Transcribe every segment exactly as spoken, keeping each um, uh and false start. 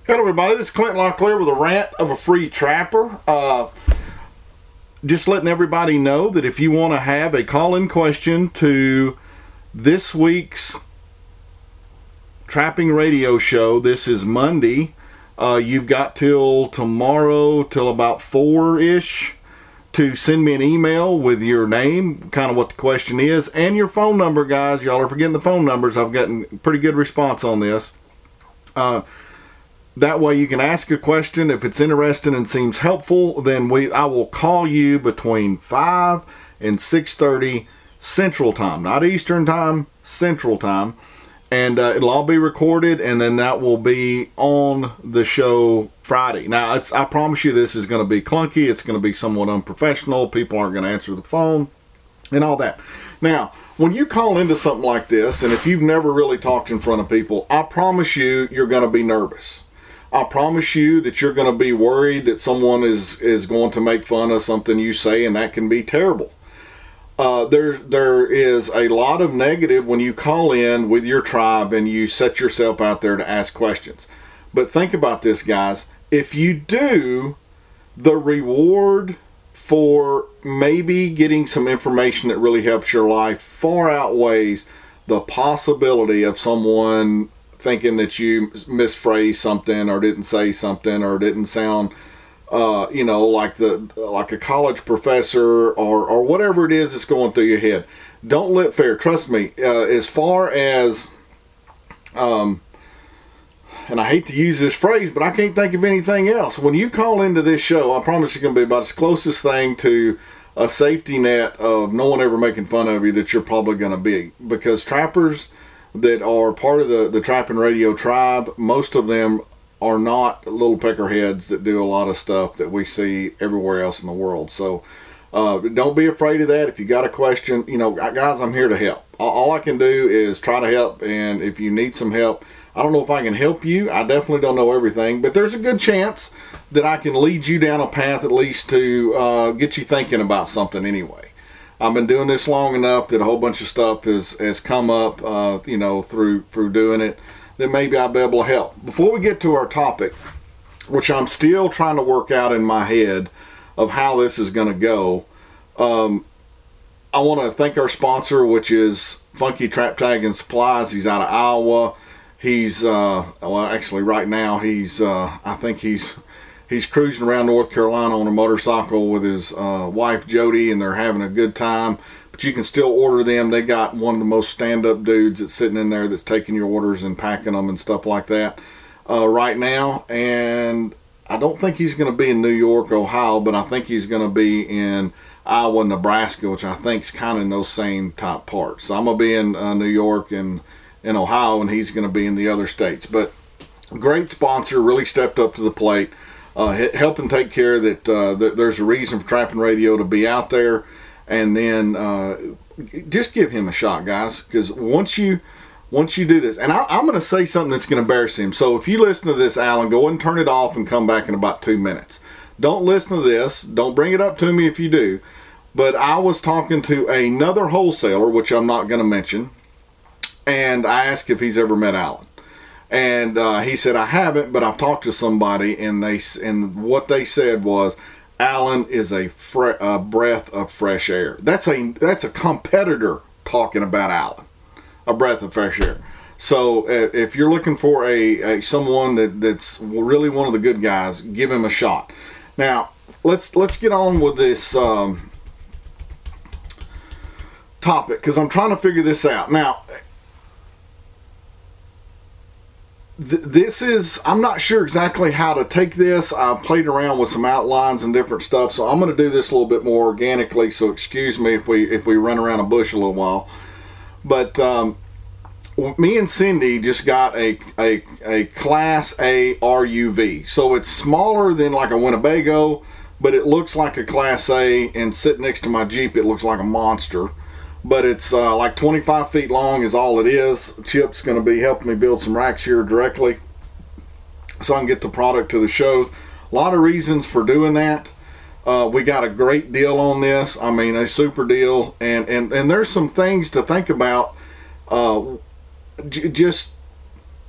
Hello everybody, this is Clint Locklear with a rant of a free trapper. Uh, just letting everybody know that if you want to have a call-in question to this week's trapping radio show, this is Monday. Uh, you've got till tomorrow, till about four-ish, to send me an email with your name, kind of what the question is, and your phone number, guys. Y'all are forgetting the phone numbers. I've gotten pretty good response on this. Uh, That way you can ask a question. If it's interesting and seems helpful, then we I will call you between five and six thirty Central Time. Not Eastern Time, Central Time. And uh, it'll all be recorded, and then that will be on the show Friday. Now, it's, I promise you this is going to be clunky. It's going to be somewhat unprofessional. People aren't going to answer the phone and all that. Now, when you call into something like this, and if you've never really talked in front of people, I promise you, you're going to be nervous. I promise you that you're going to be worried that someone is, is going to make fun of something you say, and that can be terrible. Uh, there, there is a lot of negative when you call in with your tribe and you set yourself out there to ask questions. But think about this, guys. If you do, the reward for maybe getting some information that really helps your life far outweighs the possibility of someone thinking that you misphrased something or didn't say something or didn't sound, uh, you know, like the like a college professor or, or whatever it is that's going through your head. Don't let fair. Trust me, uh, as far as, um, and I hate to use this phrase, but I can't think of anything else. When you call into this show, I promise you're going to be about as closest thing to a safety net of no one ever making fun of you that you're probably going to be. Because trappers that are part of the, the Trapping Radio tribe, most of them are not little peckerheads that do a lot of stuff that we see everywhere else in the world. So uh, don't be afraid of that. If you got a question, you know, guys, I'm here to help. All, all I can do is try to help, and if you need some help, I don't know if I can help you. I definitely don't know everything, but there's a good chance that I can lead you down a path at least to uh, get you thinking about something anyway. I've been doing this long enough that a whole bunch of stuff has, has come up, uh, you know, through through doing it, that maybe I'll be able to help. Before we get to our topic, which I'm still trying to work out in my head of how this is going to go, um, I want to thank our sponsor, which is Funky Trap Tag and Supplies. He's out of Iowa. He's, uh, well, actually right now, he's, uh, I think he's... He's cruising around North Carolina on a motorcycle with his uh, wife, Jody, and they're having a good time. But you can still order them. They got one of the most stand-up dudes that's sitting in there that's taking your orders and packing them and stuff like that uh, right now. And I don't think he's going to be in New York, Ohio, but I think he's going to be in Iowa, Nebraska, which I think is kind of in those same type parts. So I'm going to be in uh, New York and in Ohio, and he's going to be in the other states. But great sponsor, really stepped up to the plate. Uh, helping take care that uh, th- there's a reason for Trapping Radio to be out there, and then uh, just give him a shot, guys. Because once you once you do this, and I, I'm going to say something that's going to embarrass him. So if you listen to this, Alan, go and turn it off and come back in about two minutes. Don't listen to this. Don't bring it up to me if you do. But I was talking to another wholesaler, which I'm not going to mention, and I asked if he's ever met Alan. And uh, he said, I haven't, but I've talked to somebody, and they and what they said was, Alan is a, fre- a breath of fresh air. That's a that's a competitor talking about Alan, a breath of fresh air. So uh, if you're looking for a, a someone that, that's really one of the good guys, give him a shot. Now let's let's get on with this um, topic, because I'm trying to figure this out now. This is, I'm not sure exactly how to take this. I've played around with some outlines and different stuff, so I'm going to do this a little bit more organically, so excuse me if we if we run around a bush a little while. But um, me and Cindy just got a, a, a Class A R U V. So it's smaller than like a Winnebago, but it looks like a Class A, and sitting next to my Jeep, it looks like a monster. But it's uh, like twenty-five feet long is all it is. Chip's going to be helping me build some racks here directly so I can get the product to the shows. A lot of reasons for doing that. Uh, we got a great deal on this. I mean, a super deal. And, and, and there's some things to think about. Uh, j- just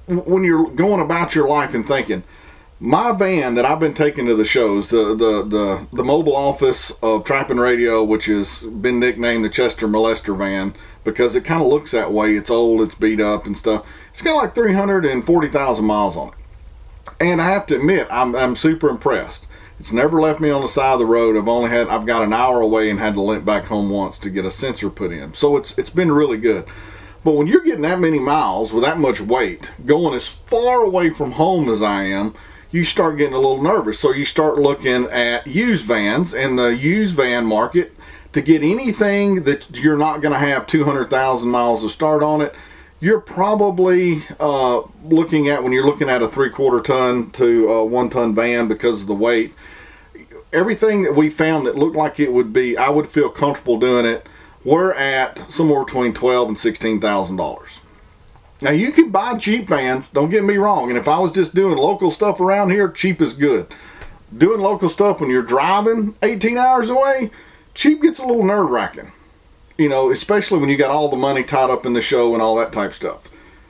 when you're going about your life and thinking, my van that I've been taking to the shows, the the the, the mobile office of Trapping Radio, which has been nicknamed the Chester Molester van because it kind of looks that way. It's old, it's beat up and stuff. It's got like three hundred forty thousand miles on it. And I have to admit, I'm, I'm super impressed. It's never left me on the side of the road. I've only had, I've got an hour away and had to limp back home once to get a sensor put in. So it's it's been really good. But when you're getting that many miles with that much weight, going as far away from home as I am, you start getting a little nervous. So you start looking at used vans and the used van market. To get anything that you're not going to have two hundred thousand miles to start on it, you're probably uh, looking at, when you're looking at a three-quarter ton to a one-ton van because of the weight, everything that we found that looked like it would be, I would feel comfortable doing it, we're at somewhere between twelve thousand dollars and sixteen thousand dollars. Now, you can buy cheap vans, don't get me wrong, and if I was just doing local stuff around here, cheap is good. Doing local stuff when you're driving eighteen hours away, cheap gets a little nerve-wracking. You know, especially when you got all the money tied up in the show and all that type stuff.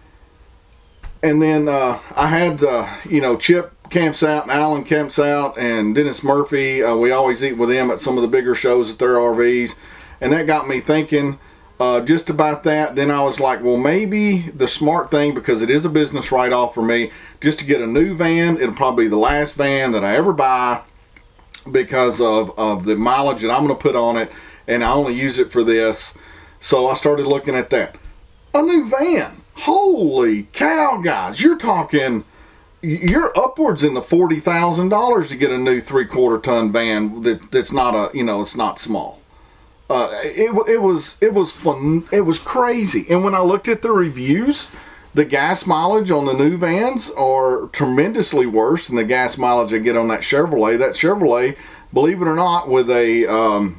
And then uh, I had, uh, you know, Chip camps out and Alan camps out and Dennis Murphy. Uh, we always eat with them at some of the bigger shows at their R Vs. And that got me thinking uh, just about that. Then I was like, well, maybe the smart thing, because it is a business write-off for me, just to get a new van. It'll probably be the last van that I ever buy because of, of the mileage that I'm going to put on it. And I only use it for this. So I started looking at that. A new van. Holy cow, guys. You're talking, you're upwards in the forty thousand dollars to get a new three-quarter ton van that, that's not a, you know, it's not small. Uh, it, it was, it was fun. It was crazy. And when I looked at the reviews, the gas mileage on the new vans are tremendously worse than the gas mileage I get on that Chevrolet. That Chevrolet, believe it or not, with a, um,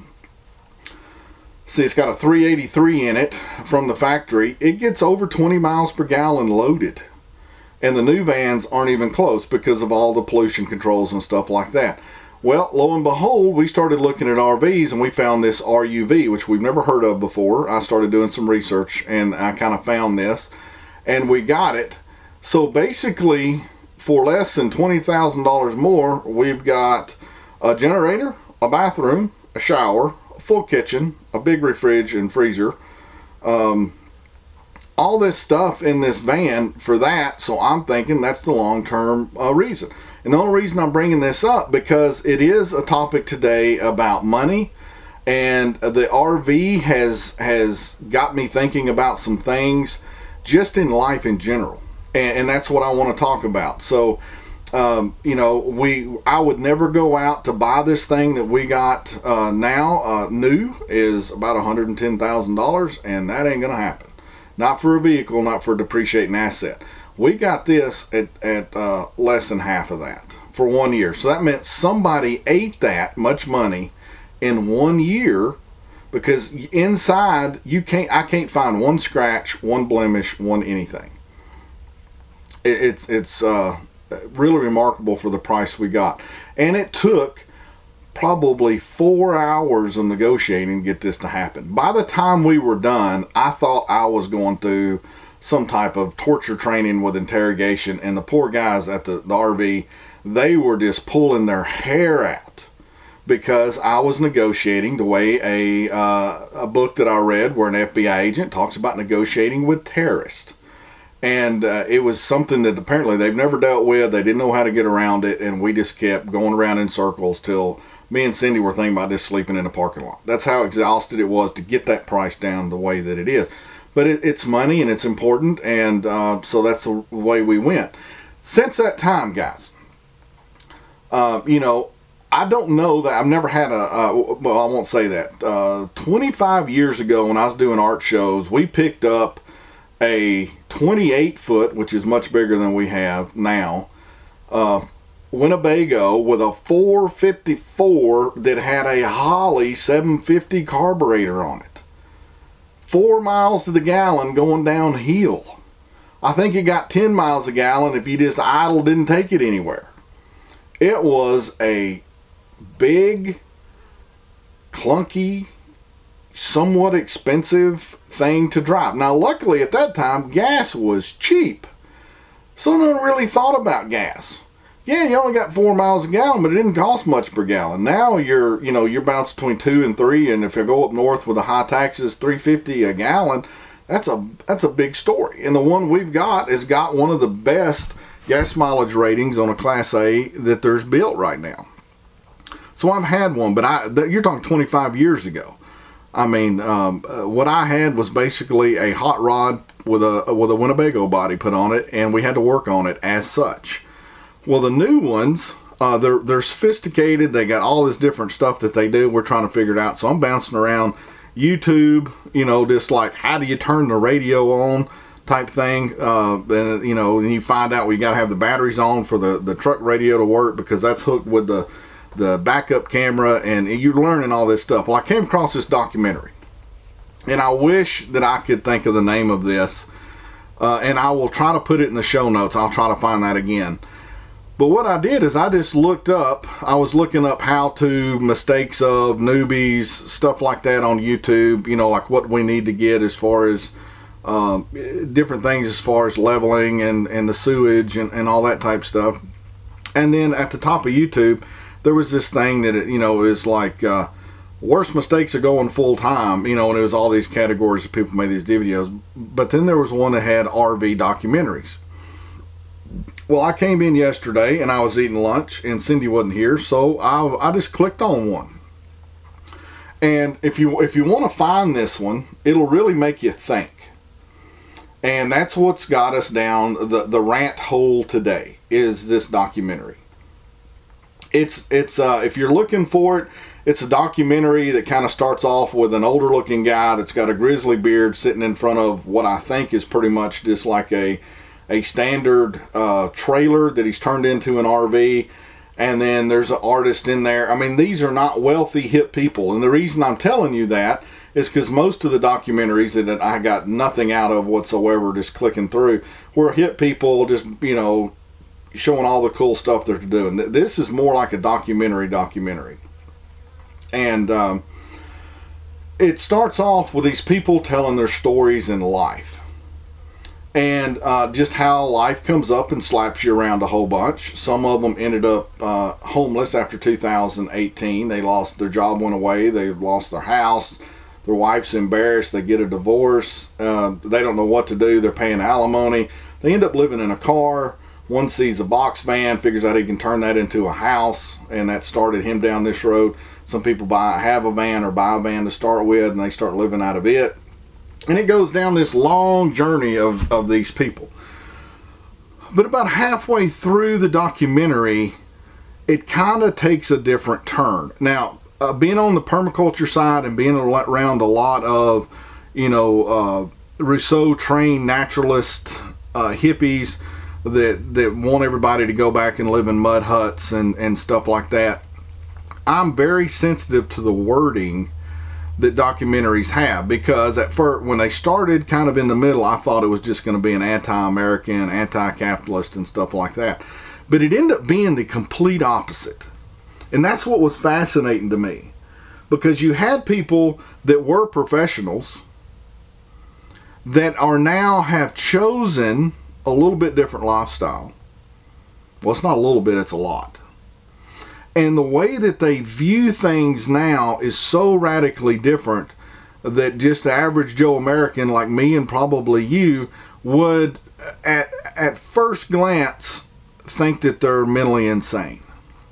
see, it's got a three eighty-three in it from the factory. It gets over twenty miles per gallon loaded. And the new vans aren't even close because of all the pollution controls and stuff like that. Well, lo and behold, we started looking at R Vs and we found this R U V, which we've never heard of before. I started doing some research and I kind of found this. And we got it. So basically, for less than twenty thousand dollars more, we've got a generator, a bathroom, a shower, full kitchen, a big refrige and freezer, um, all this stuff in this van for that. So I'm thinking that's the long-term uh, reason. And the only reason I'm bringing this up, because it is a topic today about money, and the R V has has got me thinking about some things just in life in general, and, and that's what I want to talk about. So Um, you know, we I would never go out to buy this thing that we got uh, now. Uh, new is about one hundred ten thousand dollars, and that ain't gonna happen. Not for a vehicle, not for a depreciating asset. We got this at, at uh, less than half of that for one year. So that meant somebody ate that much money in one year, because inside you can't I can't find one scratch, one blemish, one anything. It, it's it's uh really remarkable for the price we got. And it took probably four hours of negotiating to get this to happen. By the time we were done, I thought I was going through some type of torture training with interrogation, and the poor guys at the, the R V, they were just pulling their hair out because I was negotiating the way a, uh, a book that I read where an F B I agent talks about negotiating with terrorists. And uh, it was something that apparently they've never dealt with. They didn't know how to get around it. And we just kept going around in circles till me and Cindy were thinking about just sleeping in a parking lot. That's how exhausted it was to get that price down the way that it is. But it, it's money and it's important. And uh, so that's the way we went. Since that time, guys, uh, you know, I don't know that I've never had a, uh, well, I won't say that. Uh, twenty-five years ago when I was doing art shows, we picked up a twenty-eight foot, which is much bigger than we have now, uh, Winnebago with a four fifty-four that had a Holley seven fifty carburetor on it. Four miles to the gallon going downhill. I think it got ten miles a gallon if you just idle, didn't take it anywhere. It was a big, clunky, somewhat expensive thing to drive. Now, luckily at that time, gas was cheap. So no one really thought about gas. Yeah, you only got four miles a gallon, but it didn't cost much per gallon. Now you're, you know, you're bounced between two and three, and if you go up north with the high taxes, three fifty a gallon. That's a that's a big story. And the one we've got has got one of the best gas mileage ratings on a Class A that there's built right now. So I've had one, but I you're talking twenty-five years ago. I mean, um, uh, what I had was basically a hot rod with a with a Winnebago body put on it, and we had to work on it as such. Well, the new ones, uh, they're they're sophisticated. They got all this different stuff that they do. We're trying to figure it out. So I'm bouncing around YouTube, you know, just like how do you turn the radio on type thing. Uh, and you know, and you find out we got to have the batteries on for the the truck radio to work because that's hooked with the the backup camera, and you're learning all this stuff. Well, I came across this documentary, and I wish that I could think of the name of this, uh, and I will try to put it in the show notes. I'll try to find that again. But what I did is I just looked up, I was looking up how to, mistakes of, newbies, stuff like that on YouTube, you know, like what we need to get as far as um, different things as far as leveling and, and the sewage and, and all that type stuff. And then at the top of YouTube, there was this thing that, it, you know, is like uh, worst mistakes of going full time, you know, and it was all these categories of people made these videos. But then there was one that had R V documentaries. Well, I came in yesterday and I was eating lunch and Cindy wasn't here, so I, I just clicked on one. And if you if you want to find this one, it'll really make you think. And that's what's got us down the, the rant hole today, is this documentary. It's it's uh, if you're looking for it, it's a documentary that kind of starts off with an older looking guy that's got a grizzly beard sitting in front of what I think is pretty much just like a a standard uh, trailer that he's turned into an R V, and then there's an artist in there. I mean, these are not wealthy, hip people, and the reason I'm telling you that is because most of the documentaries that I got nothing out of whatsoever, just clicking through, were hip people just, you know, showing all the cool stuff they're doing. This is more like a documentary documentary. And um, it starts off with these people telling their stories in life. And uh, just how life comes up and slaps you around a whole bunch. Some of them ended up uh, homeless after two thousand eighteen. They lost their job, went away. They lost their house. Their wife's embarrassed. They get a divorce. Uh, they don't know what to do. They're paying alimony. They end up living in a car. One sees a box van, figures out he can turn that into a house, and that started him down this road. Some people buy have a van or buy a van to start with, and they start living out of it. And it goes down this long journey of, of these people. But about halfway through the documentary, it kind of takes a different turn. Now, uh, being on the permaculture side and being around a lot of, you know, uh, Rousseau-trained naturalist uh, hippies that, that want everybody to go back and live in mud huts and, and stuff like that, I'm very sensitive to the wording that documentaries have, because at first, when they started kind of in the middle, I thought it was just going to be an anti-American, anti-capitalist and stuff like that. But it ended up being the complete opposite. And that's what was fascinating to me, because you had people that were professionals that are now have chosen a little bit different lifestyle. Well, it's not a little bit, it's a lot. And the way that they view things now is so radically different that just the average Joe American like me and probably you would at at first glance think that they're mentally insane.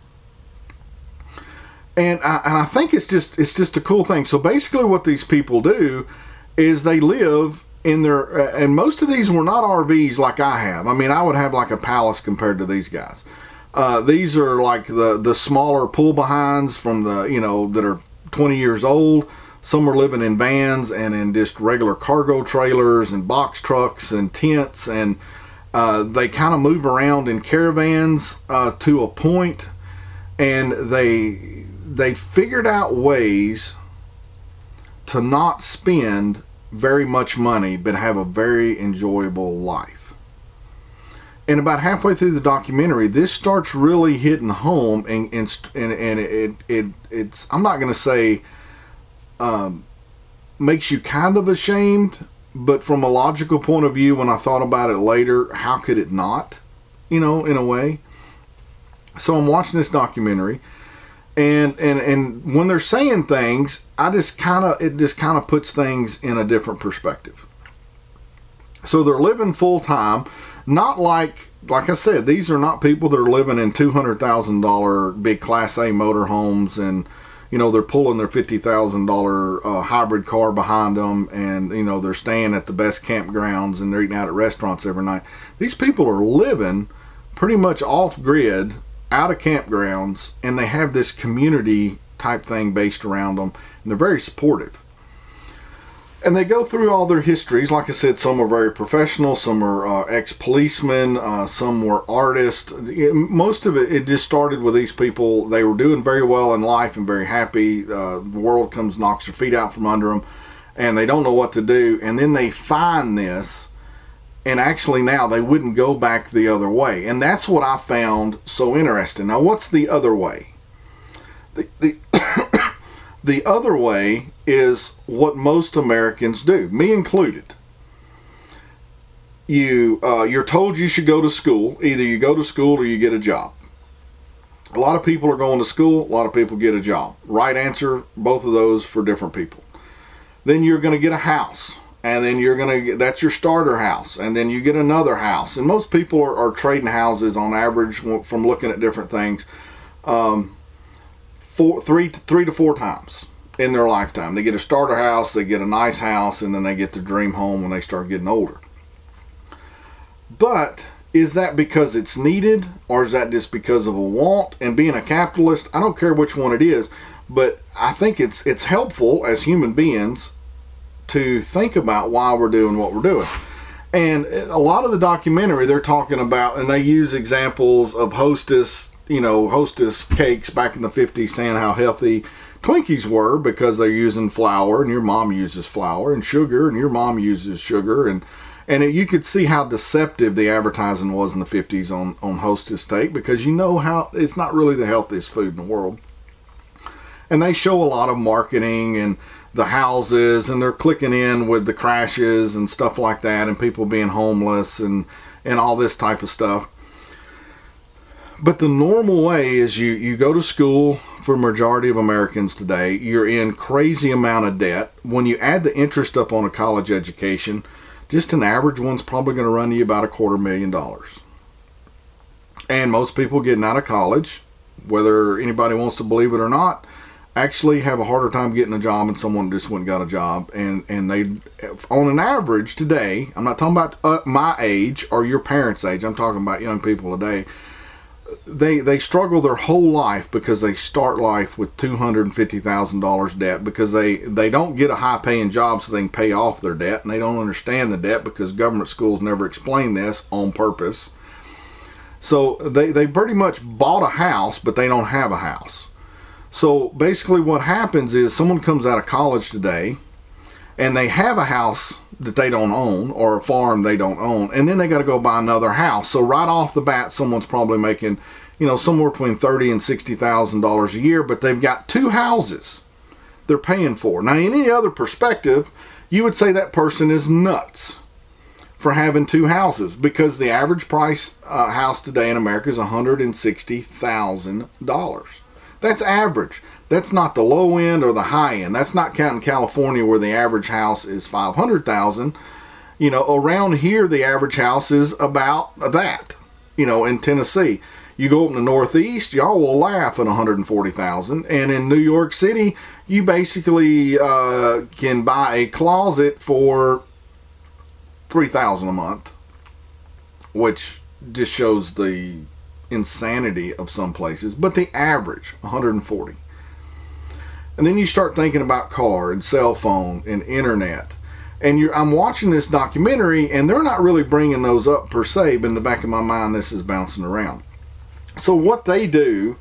And I, and I think it's just it's just a cool thing. So basically what these people do is they live in their, uh, and most of these were not R Vs like I have. I mean, I would have like a palace compared to these guys. Uh, these are like the, the smaller pull behinds from the, you know, that are twenty years old. Some are living in vans and in just regular cargo trailers and box trucks and tents. And uh, they kind of move around in caravans uh, to a point. And they, they figured out ways to not spend very much money, but have a very enjoyable life. And about halfway through the documentary, this starts really hitting home, and and and, and it, it it's I'm not going to say um, makes you kind of ashamed, but from a logical point of view, when I thought about it later, how could it not? You know, in a way. So I'm watching this documentary, and and and when they're saying things, I just kind of it just kind of puts things in a different perspective. So they're living full time, not like like I said, these are not people that are living in two hundred thousand dollar big Class A motorhomes, and you know they're pulling their fifty thousand dollar uh, hybrid car behind them, and you know they're staying at the best campgrounds and they're eating out at restaurants every night. These people are living pretty much off grid, out of campgrounds, and they have this community type thing based around them, and they're very supportive. And they go through all their histories. Like I said, some are very professional, some are uh, ex-policemen, uh, some were artists. It, most of it, it just started with these people. They were doing very well in life and very happy. Uh, the world comes, knocks their feet out from under them, and they don't know what to do. And then they find this, and actually now they wouldn't go back the other way. And that's what I found so interesting. Now, what's the other way? The, the The other way is what most Americans do, me included. You, uh, you're told you should go to school. Either you go to school or you get a job. A lot of people are going to school. A lot of people get a job. Right answer, both of those for different people. Then you're going to get a house. And then you're going to get, that's your starter house. And then you get another house. And most people are, are trading houses on average from looking at different things. Um, Four, three, three to four times in their lifetime. They get a starter house, they get a nice house, and then they get their dream home when they start getting older. But is that because it's needed, or is that just because of a want? And being a capitalist, I don't care which one it is, but I think it's it's helpful as human beings to think about why we're doing what we're doing. And a lot of the documentary they're talking about, and they use examples of Hostess, you know, Hostess cakes back in the fifties, saying how healthy Twinkies were because they're using flour, and your mom uses flour, and sugar, and your mom uses sugar, and and it, you could see how deceptive the advertising was in the fifties on on Hostess cake, because you know how it's not really the healthiest food in the world. And they show a lot of marketing and the houses, and they're clicking in with the crashes and stuff like that, and people being homeless and and all this type of stuff. But the normal way is you, you go to school. For a majority of Americans today, you're in crazy amount of debt. When you add the interest up on a college education, just an average one's probably going to run you about a quarter million dollars. And most people getting out of college, whether anybody wants to believe it or not, actually have a harder time getting a job than someone just went and got a job. And, and they, on an average today, I'm not talking about uh, my age or your parents' age, I'm talking about young people today, They they struggle their whole life because they start life with two hundred fifty thousand dollars debt, because they, they don't get a high-paying job so they can pay off their debt, and they don't understand the debt because government schools never explain this on purpose. So they, they pretty much bought a house, but they don't have a house. So basically what happens is someone comes out of college today, and they have a house that they don't own, or a farm they don't own, and then they got to go buy another house. So right off the bat, someone's probably making, you know, somewhere between thirty and sixty thousand dollars a year, but they've got two houses they're paying for. Now, in any other perspective, you would say that person is nuts for having two houses, because the average price uh, house today in America is one hundred sixty thousand dollars. That's average. That's not the low end or the high end. That's not counting California, where the average house is five hundred thousand dollars. You know, around here, the average house is about that. You know, in Tennessee, you go up in the Northeast, y'all will laugh at one hundred forty thousand dollars. And in New York City, you basically uh, can buy a closet for three thousand dollars a month, which just shows the insanity of some places. But the average, one hundred forty. And then you start thinking about car and cell phone and internet. And you're, I'm watching this documentary, and they're not really bringing those up per se, but in the back of my mind, this is bouncing around. So what they do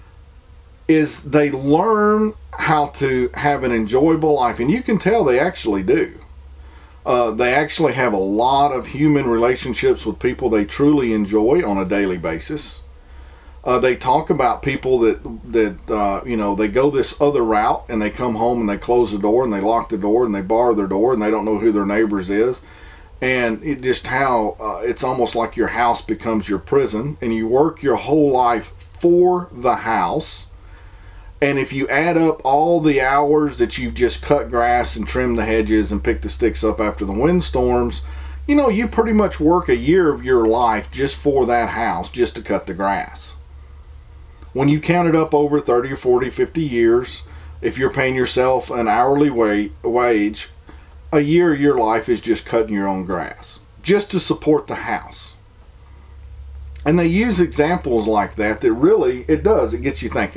is they learn how to have an enjoyable life. And you can tell they actually do. Uh, they actually have a lot of human relationships with people they truly enjoy on a daily basis. Uh, they talk about people that that uh, you know, they go this other route and they come home and they close the door and they lock the door and they bar their door and they don't know who their neighbors is, and it just how uh, it's almost like your house becomes your prison, and you work your whole life for the house. And if you add up all the hours that you've just cut grass and trimmed the hedges and picked the sticks up after the windstorms, you know, you pretty much work a year of your life just for that house, just to cut the grass. When you count it up over thirty or forty, fifty years, if you're paying yourself an hourly wage, a year of your life is just cutting your own grass, just to support the house. And they use examples like that that really, it does, it gets you thinking.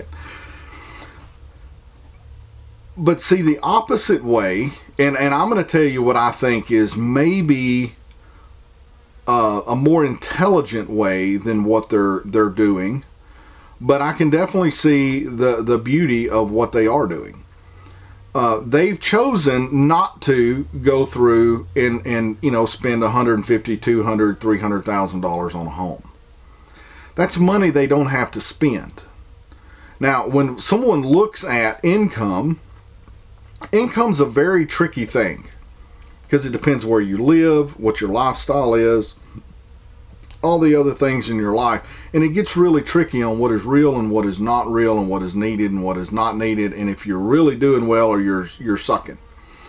But see, the opposite way, and, and I'm going to tell you what I think is maybe uh, a more intelligent way than what they're they're doing, but I can definitely see the, the beauty of what they are doing. Uh, they've chosen not to go through and, and you know, spend one hundred fifty thousand dollars, two hundred thousand dollars, three hundred thousand dollars on a home. That's money they don't have to spend. Now, when someone looks at income, income's a very tricky thing because it depends where you live, what your lifestyle is, all the other things in your life, and it gets really tricky on what is real and what is not real and what is needed and what is not needed, and if you're really doing well or you're you're sucking.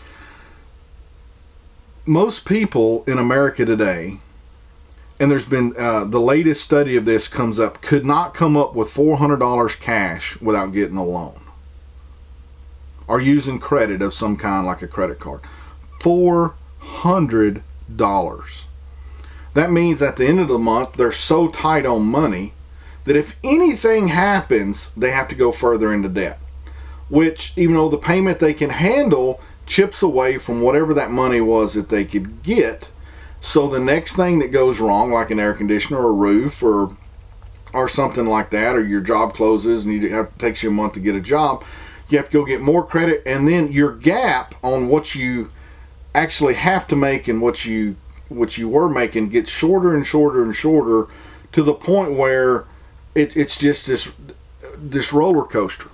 Most people in America today, and there's been uh, the latest study of this comes up, could not come up with four hundred dollars cash without getting a loan or using credit of some kind like a credit card. four hundred dollars. That means at the end of the month, they're so tight on money that if anything happens, they have to go further into debt. Which, even though the payment they can handle chips away from whatever that money was that they could get, so the next thing that goes wrong, like an air conditioner or a roof or or something like that, or your job closes and you have, it takes you a month to get a job, you have to go get more credit, and then your gap on what you actually have to make and what you what you were making gets shorter and shorter and shorter to the point where it, it's just this this roller coaster.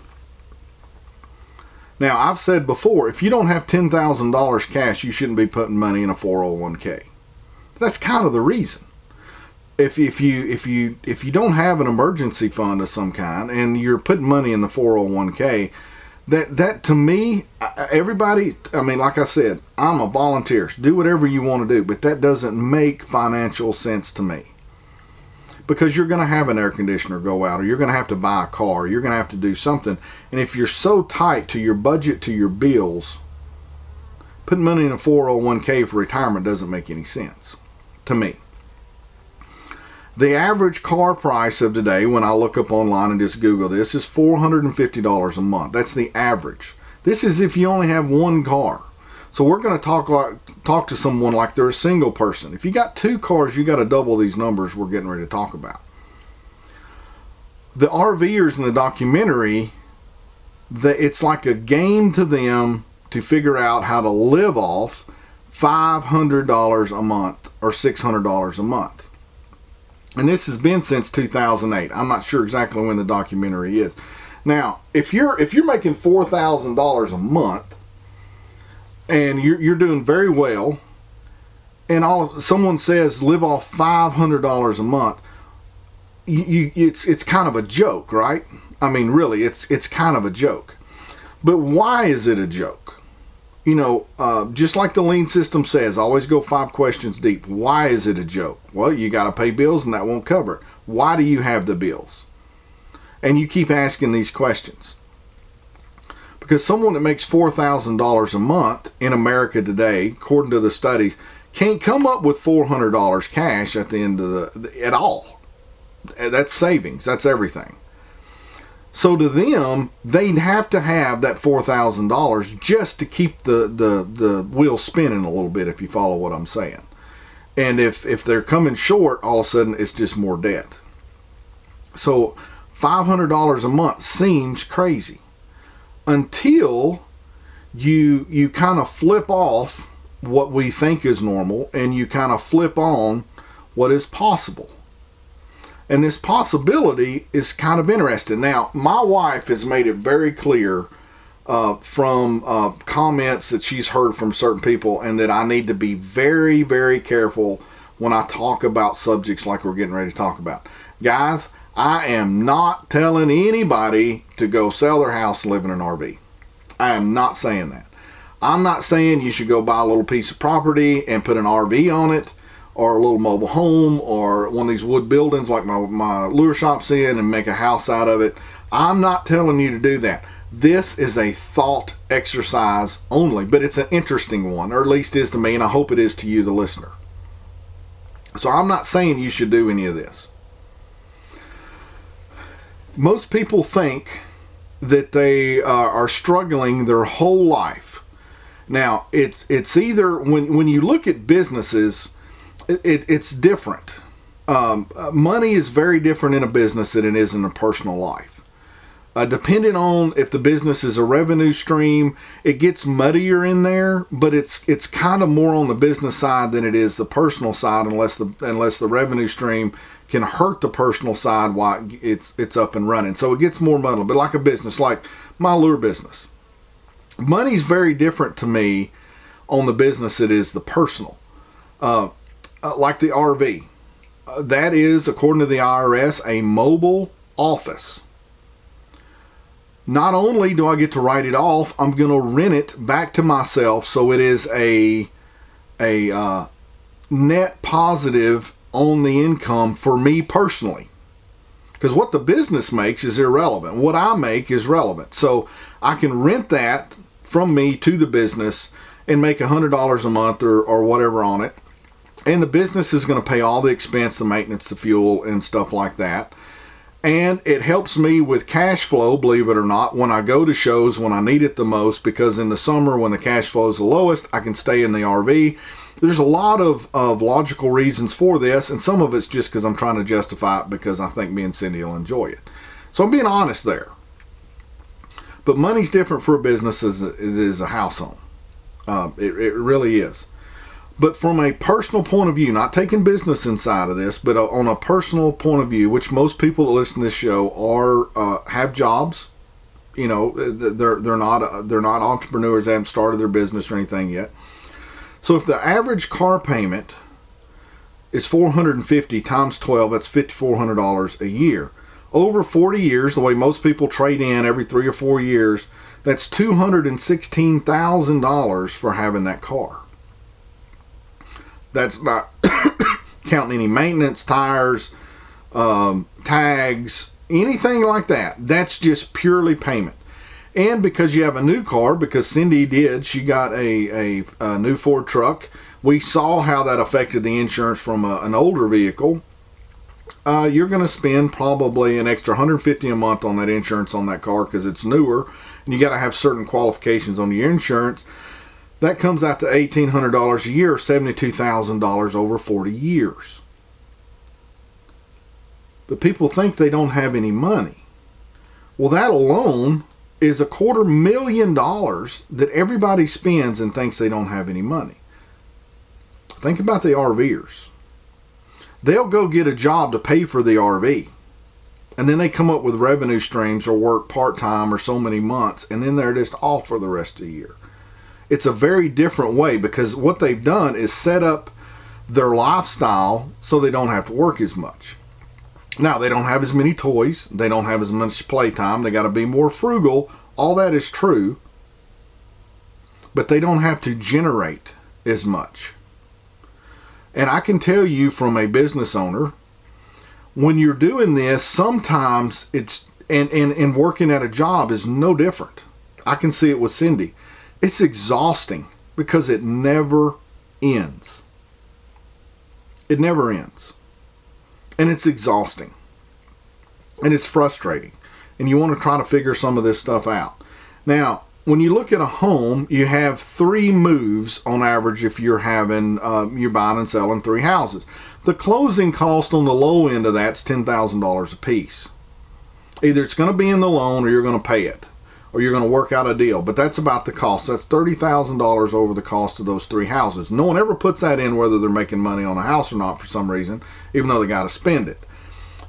Now, I've said before, if you don't have ten thousand dollars cash, you shouldn't be putting money in a four oh one k. That's kind of the reason. If if you if you if you don't have an emergency fund of some kind and you're putting money in the four oh one k, that that to me, everybody, I mean, like I said, I'm a volunteer. Do whatever you want to do, but that doesn't make financial sense to me. Because you're going to have an air conditioner go out, or you're going to have to buy a car, or you're going to have to do something. And if you're so tight to your budget, to your bills, putting money in a four oh one k for retirement doesn't make any sense to me. The average car price of today, when I look up online and just Google this, is four hundred fifty dollars a month. That's the average. This is if you only have one car. So we're going to talk like talk to someone like they're a single person. If you got two cars, you got to double these numbers we're getting ready to talk about. The RVers in the documentary, the, it's like a game to them to figure out how to live off five hundred dollars a month or six hundred dollars a month. And this has been since two thousand eight. I'm not sure exactly when the documentary is. Now, if you're if you're making four thousand dollars a month and you're you're doing very well, and all someone says live off five hundred dollars a month, you, you it's it's kind of a joke, right? I mean, really, it's it's kind of a joke. But why is it a joke? You know, uh, just like the lean system says, always go five questions deep. Why is it a joke? Well, you got to pay bills and that won't cover it. Why do you have the bills? And you keep asking these questions. Because someone that makes four thousand dollars a month in America today, according to the studies, can't come up with four hundred dollars cash at the end of the, at all. That's savings. That's everything. So to them, they'd have to have that four thousand dollars just to keep the, the, the wheel spinning a little bit, if you follow what I'm saying. And if, if they're coming short, all of a sudden it's just more debt. So five hundred dollars a month seems crazy until you you kind of flip off what we think is normal and you kind of flip on what is possible. And this possibility is kind of interesting. Now, my wife has made it very clear uh, from uh, comments that she's heard from certain people, and that I need to be very, very careful when I talk about subjects like we're getting ready to talk about. Guys, I am not telling anybody to go sell their house and live in an R V. I am not saying that. I'm not saying you should go buy a little piece of property and put an R V on it, or a little mobile home, or one of these wood buildings like my, my lure shop's in, and make a house out of it. I'm not telling you to do that. This is a thought exercise only, but it's an interesting one, or at least is to me, and I hope it is to you, the listener. So I'm not saying you should do any of this. Most people think that they uh, are struggling their whole life. Now, it's it's either, when, when you look at businesses, it, it, it's different. Um, money is very different in a business than it is in a personal life. Uh, depending on if the business is a revenue stream, it gets muddier in there, but it's it's kind of more on the business side than it is the personal side, unless the unless the revenue stream can hurt the personal side while it's it's up and running. So it gets more muddled. But like a business, like my lure business, money's very different to me on the business it is the personal. Uh, uh, like the R V, uh, that is, according to the I R S, a mobile office. Not only do I get to write it off, I'm going to rent it back to myself, so it is a a uh, net positive on the income for me personally. Because what the business makes is irrelevant. What I make is relevant. So I can rent that from me to the business and make one hundred dollars a month or, or whatever on it. And the business is going to pay all the expense, the maintenance, the fuel, and stuff like that. And it helps me with cash flow, believe it or not, when I go to shows when I need it the most, because in the summer when the cash flow is the lowest, I can stay in the R V. There's a lot of, of logical reasons for this, and some of it's just because I'm trying to justify it because I think me and Cindy will enjoy it. So I'm being honest there. But money's different for a business as it is a house home. Uh, it, it really is. But from a personal point of view, not taking business inside of this, but on a personal point of view, which most people that listen to this show are uh, have jobs, you know, they're they're not they're not entrepreneurs, they haven't started their business or anything yet. So if the average car payment is four hundred fifty times twelve, that's five thousand four hundred dollars a year. Over forty years, the way most people trade in every three or four years, that's two hundred sixteen thousand dollars for having that car. That's not counting any maintenance, tires, um, tags, anything like that. That's just purely payment. And because you have a new car, because Cindy did, she got a, a, a new Ford truck. We saw how that affected the insurance from a, an older vehicle. Uh, you're going to spend probably an extra one hundred fifty dollars a month on that insurance on that car because it's newer. And you got to have certain qualifications on your insurance. That comes out to eighteen hundred dollars a year, seventy-two thousand dollars over forty years. But people think they don't have any money. Well, that alone is a quarter million dollars that everybody spends and thinks they don't have any money. Think about the RVers. They'll go get a job to pay for the R V. And then they come up with revenue streams or work part-time or so many months, and then they're just off for the rest of the year. It's a very different way because what they've done is set up their lifestyle so they don't have to work as much. Now, they don't have as many toys. They don't have as much playtime. They got to be more frugal. All that is true. But they don't have to generate as much. And I can tell you from a business owner, when you're doing this, sometimes it's, and, and, and working at a job is no different. I can see it with Cindy. It's exhausting because it never ends. It never ends. And it's exhausting. And it's frustrating. And you want to try to figure some of this stuff out. Now, when you look at a home, you have three moves on average if you're having, uh, you're buying and selling three houses. The closing cost on the low end of that's ten thousand dollars a piece. Either it's going to be in the loan or you're going to pay it. Or you're going to work out a deal. But that's about the cost. That's thirty thousand dollars over the cost of those three houses. No one ever puts that in whether they're making money on a house or not for some reason, even though they got to spend it.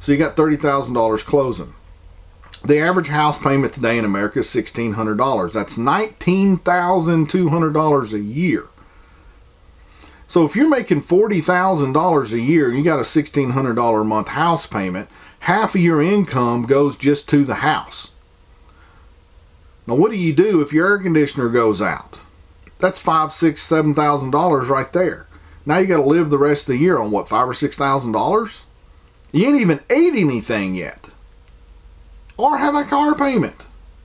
So you got thirty thousand dollars closing. The average house payment today in America is sixteen hundred dollars. That's nineteen thousand two hundred dollars a year. So if you're making forty thousand dollars a year and you got a sixteen hundred dollars a month house payment, half of your income goes just to the house. Now what do you do if your air conditioner goes out? That's five, six, seven thousand dollars right there. Now you got to live the rest of the year on what, five or six thousand dollars? You ain't even ate anything yet, or have a car payment.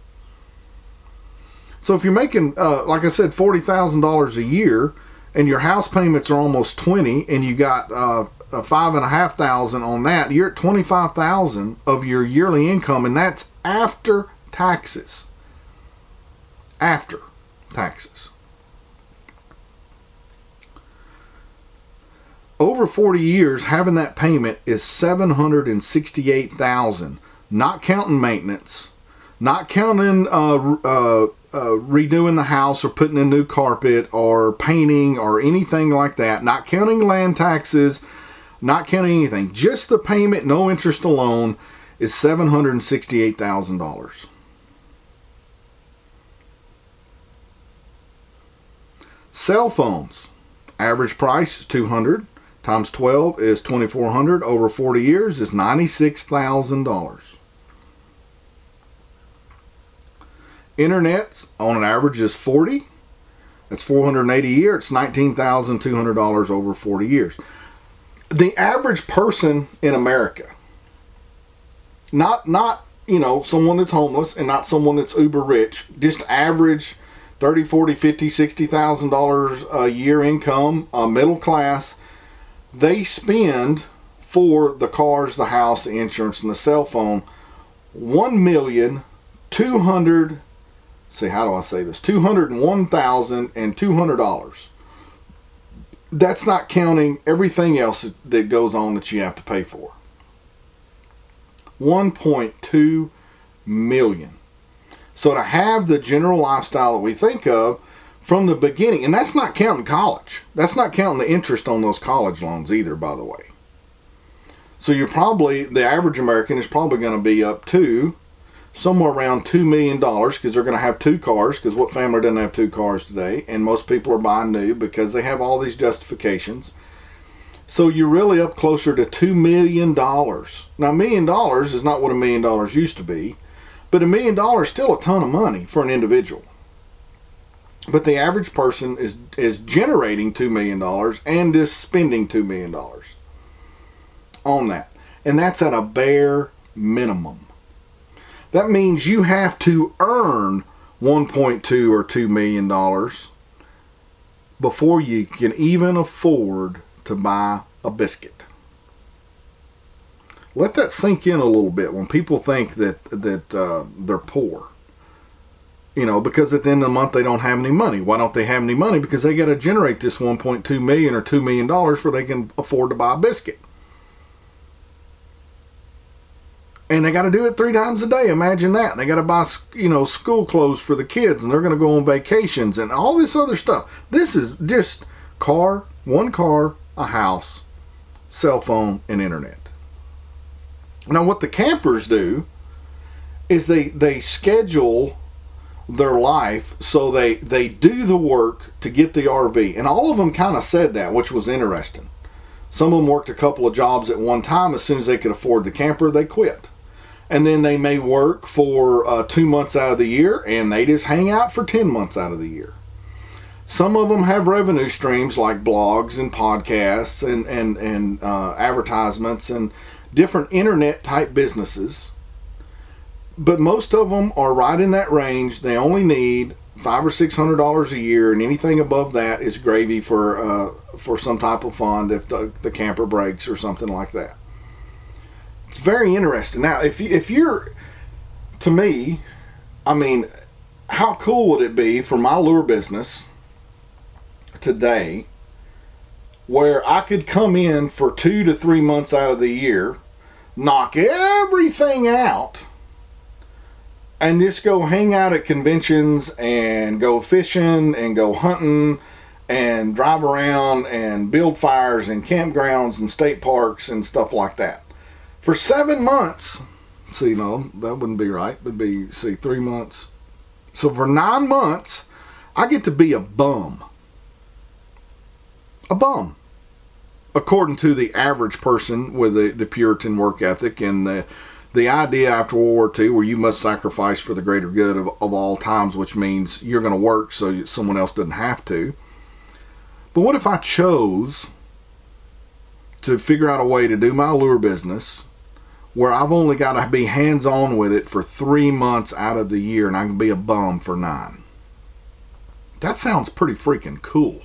So if you're making, uh, like I said, forty thousand dollars a year, and your house payments are almost twenty, and you got uh, a five and a half thousand on that, you're at twenty-five thousand of your yearly income, and that's after taxes. After taxes. Over forty years, having that payment is seven hundred sixty-eight thousand dollars, not counting maintenance, not counting uh, uh, uh, redoing the house or putting in new carpet or painting or anything like that, not counting land taxes, not counting anything. Just the payment, no interest alone, is seven hundred sixty-eight thousand dollars. Cell phones, average price is two hundred dollars, times twelve is twenty-four hundred dollars, over forty years is ninety-six thousand dollars. Internet on an average is forty dollars, that's four hundred eighty dollars a year, it's nineteen thousand two hundred dollars over forty years. The average person in America, not, not you know, someone that's homeless and not someone that's uber rich, just average thirty, forty, fifty, sixty thousand dollars a year income, uh, middle class, they spend for the cars, the house, the insurance, and the cell phone one million two hundred. See, how do I say this? Two hundred one thousand and two hundred dollars. That's not counting everything else that goes on that you have to pay for. One point two million. So to have the general lifestyle that we think of from the beginning, and that's not counting college. That's not counting the interest on those college loans either, by the way. So you're probably, the average American is probably going to be up to somewhere around two million dollars, because they're going to have two cars, because what family doesn't have two cars today? And most people are buying new because they have all these justifications. So you're really up closer to two million dollars. Now, a million dollars is not what a million dollars used to be, but a million dollars is still a ton of money for an individual. But the average person is, is generating two million dollars and is spending two million dollars on that. And that's at a bare minimum. That means you have to earn one point two or two million dollars before you can even afford to buy a biscuit. Let that sink in a little bit when people think that that uh, they're poor. You know, because at the end of the month they don't have any money. Why don't they have any money? Because they got to generate this one point two million dollars or two million dollars before they can afford to buy a biscuit. And they got to do it three times a day. Imagine that. And they got to buy, you know, school clothes for the kids, and they're going to go on vacations and all this other stuff. This is just car, one car, a house, cell phone, and internet. Now, what the campers do is they they schedule their life so they they do the work to get the R V. And all of them kind of said that, which was interesting. Some of them worked a couple of jobs at one time. As soon as they could afford the camper, they quit. And then they may work for uh, two months out of the year, and they just hang out for ten months out of the year. Some of them have revenue streams like blogs and podcasts and, and, and uh, advertisements and different internet type businesses. But most of them are right in that range. They only need five or six hundred dollars a year, and anything above that is gravy for uh, for some type of fund if the, the camper breaks or something like that. It's very interesting. Now, if you, if you're, to me, I mean, how cool would it be for my lure business today, where I could come in for two to three months out of the year, knock everything out, and just go hang out at conventions and go fishing and go hunting and drive around and build fires and campgrounds and state parks and stuff like that. For seven months, see, no, that wouldn't be right. It would be, see, three months. So for nine months, I get to be a bum. A bum. According to the average person with the, the Puritan work ethic and the, the idea after World War Two where you must sacrifice for the greater good of, of all times, which means you're going to work so someone else doesn't have to. But what if I chose to figure out a way to do my lure business where I've only got to be hands-on with it for three months out of the year and I can be a bum for nine? That sounds pretty freaking cool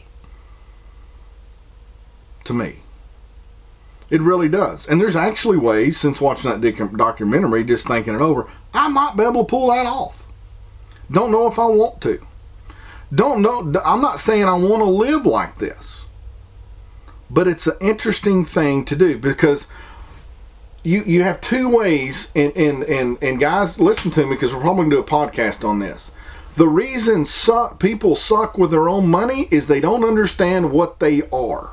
to me. It really does. And there's actually ways, since watching that documentary, just thinking it over, I might be able to pull that off. Don't know if I want to. Don't know. I'm not saying I want to live like this. But it's an interesting thing to do because you you have two ways, and, and, and, and guys, listen to me because we're probably going to do a podcast on this. The reason suck, people suck with their own money is they don't understand what they are.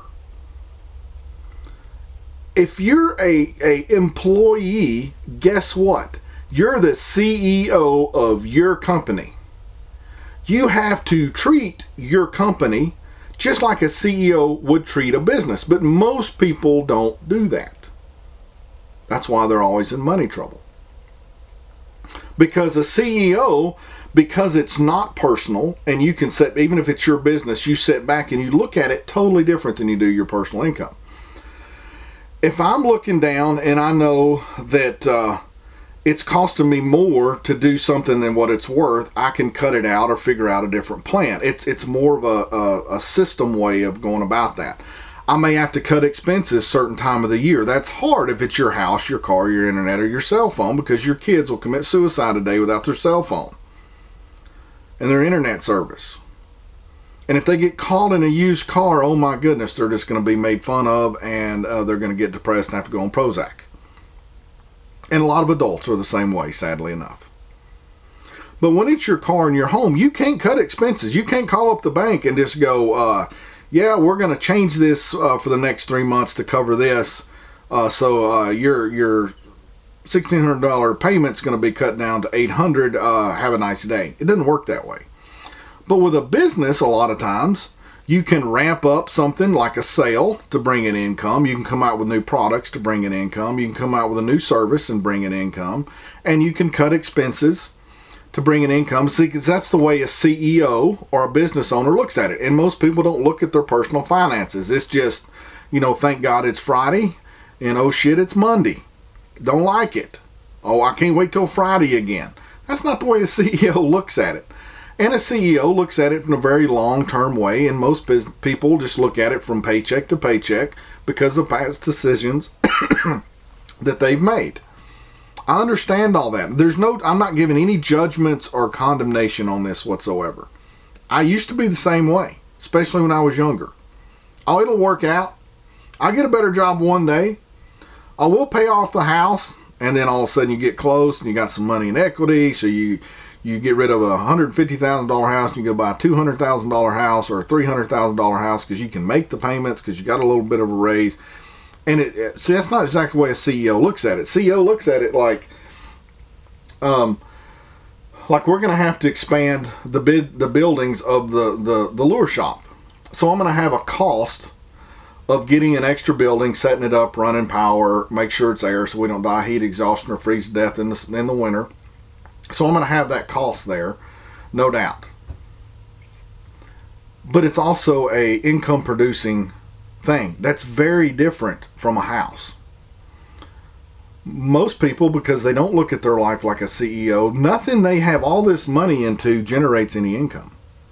If you're a, a employee, guess what? You're the C E O of your company. You have to treat your company just like a C E O would treat a business. But most people don't do that. That's why they're always in money trouble. Because a C E O, because it's not personal, and you can set, even if it's your business, you sit back and you look at it totally different than you do your personal income. If I'm looking down and I know that uh, it's costing me more to do something than what it's worth, I can cut it out or figure out a different plan. It's it's more of a, a, a system way of going about that. I may have to cut expenses certain time of the year. That's hard if it's your house, your car, your internet, or your cell phone, because your kids will commit suicide a day without their cell phone and their internet service. And if they get caught in a used car, oh my goodness, they're just going to be made fun of, and uh, they're going to get depressed and have to go on Prozac. And a lot of adults are the same way, sadly enough. But when it's your car and your home, you can't cut expenses. You can't call up the bank and just go, uh, yeah, we're going to change this uh, for the next three months to cover this. Uh, so uh, your your sixteen hundred dollars payment's going to be cut down to eight hundred dollars. Uh, have a nice day. It doesn't work that way. But with a business, a lot of times, you can ramp up something like a sale to bring in income. You can come out with new products to bring in income. You can come out with a new service and bring in income. And you can cut expenses to bring in income. See, because that's the way a C E O or a business owner looks at it. And most people don't look at their personal finances. It's just, you know, thank God it's Friday, and oh shit, it's Monday. Don't like it. Oh, I can't wait till Friday again. That's not the way a C E O looks at it. And a C E O looks at it in a very long-term way, and most business people just look at it from paycheck to paycheck because of past decisions that they've made. I understand all that. There's no, I'm not giving any judgments or condemnation on this whatsoever. I used to be the same way, especially when I was younger. Oh, it'll work out. I get a better job one day. I will pay off the house, and then all of a sudden you get close and you got some money in equity, so you You get rid of a one hundred fifty thousand dollars house and you go buy a two hundred thousand dollars house or a three hundred thousand dollars house because you can make the payments because you got a little bit of a raise. And it, it see, that's not exactly the way a C E O looks at it. C E O looks at it like, um, like we're going to have to expand the bid, the buildings of the, the, the lure shop. So I'm going to have a cost of getting an extra building, setting it up, running power, make sure it's air so we don't die heat exhaustion or freeze to death in the, in the winter. So I'm going to have that cost there, no doubt. But it's also a income producing thing. That's very different from a house. Most people, because they don't look at their life like a C E O, nothing they have all this money into generates any income.